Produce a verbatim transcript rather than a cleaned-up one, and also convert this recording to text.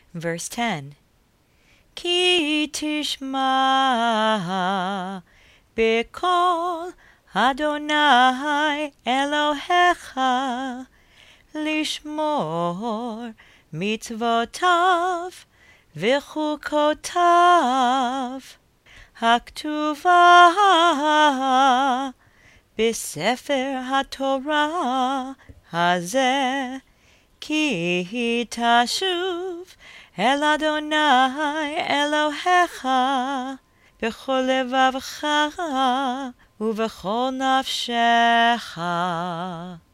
Verse ten. כי תשמע בקול אדוני אלוהיך לשמור מצוותיו וחוקותיו הכתובה בספר התורה הזה, כי תשוב אל אדוני אלוהיך בכל לבבך ובכל נפשך.